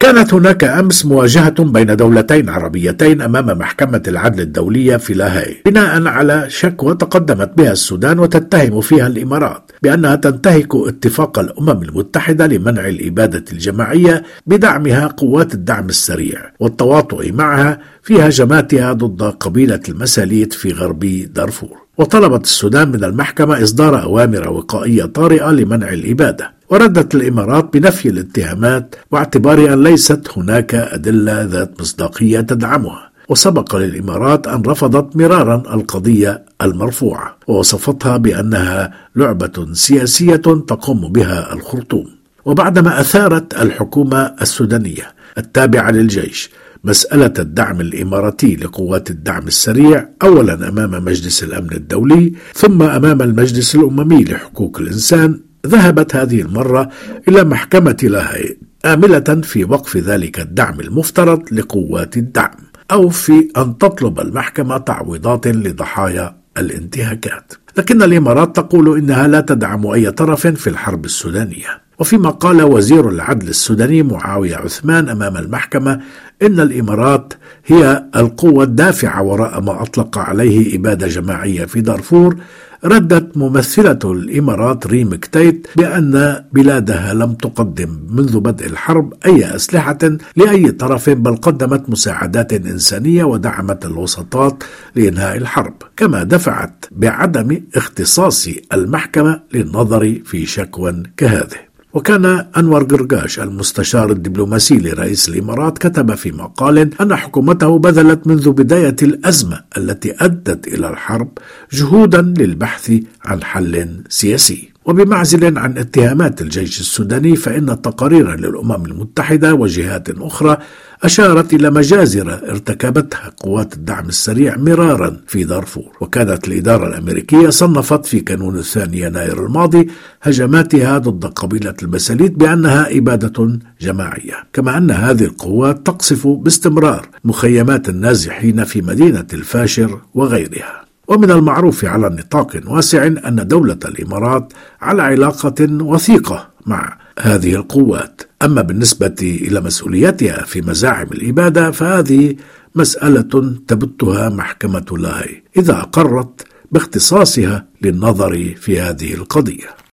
كانت هناك أمس مواجهة بين دولتين عربيتين أمام محكمة العدل الدولية في لاهاي بناء على شكوى تقدمت بها السودان وتتهم فيها الإمارات بأنها تنتهك اتفاق الأمم المتحدة لمنع الإبادة الجماعية بدعمها قوات الدعم السريع والتواطؤ معها في هجماتها ضد قبيلة المساليت في غرب دارفور. وطلبت السودان من المحكمة إصدار أوامر وقائية طارئة لمنع الإبادة، وردت الإمارات بنفي الاتهامات واعتبارها ليست هناك أدلة ذات مصداقية تدعمها. وسبق للإمارات أن رفضت مرارا القضية المرفوعة ووصفتها بأنها لعبة سياسية تقوم بها الخرطوم. وبعدما أثارت الحكومة السودانية التابعة للجيش مسألة الدعم الإماراتي لقوات الدعم السريع أولا أمام مجلس الأمن الدولي ثم أمام المجلس الأممي لحقوق الإنسان، ذهبت هذه المرة إلى محكمة لاهاي آملة في وقف ذلك الدعم المفترض لقوات الدعم، أو في أن تطلب المحكمة تعويضات لضحايا الانتهاكات. لكن الإمارات تقول إنها لا تدعم أي طرف في الحرب السودانية. وفيما قال وزير العدل السوداني معاوية عثمان أمام المحكمة إن الإمارات هي القوة الدافعة وراء ما أطلق عليه إبادة جماعية في دارفور، ردت ممثلة الإمارات ريم كتيت بأن بلادها لم تقدم منذ بدء الحرب أي أسلحة لأي طرف، بل قدمت مساعدات إنسانية ودعمت الوساطات لإنهاء الحرب، كما دفعت بعدم اختصاص المحكمة للنظر في شكوى كهذه. وكان أنور قرقاش المستشار الدبلوماسي لرئيس الإمارات كتب في مقال أن حكومته بذلت منذ بداية الأزمة التي أدت إلى الحرب جهودا للبحث عن حل سياسي. وبمعزل عن اتهامات الجيش السوداني، فإن التقارير للأمم المتحدة وجهات أخرى أشارت إلى مجازر ارتكبتها قوات الدعم السريع مرارا في دارفور. وكانت الإدارة الأمريكية صنفت في كانون 2 يناير الماضي هجماتها ضد قبيلة المساليت بأنها إبادة جماعية، كما أن هذه القوات تقصف باستمرار مخيمات النازحين في مدينة الفاشر وغيرها. ومن المعروف على نطاق واسع أن دولة الإمارات على علاقة وثيقة مع هذه القوات. أما بالنسبة إلى مسؤوليتها في مزاعم الإبادة فهذه مسألة تبتها محكمة لاهاي إذا أقرت باختصاصها للنظر في هذه القضية.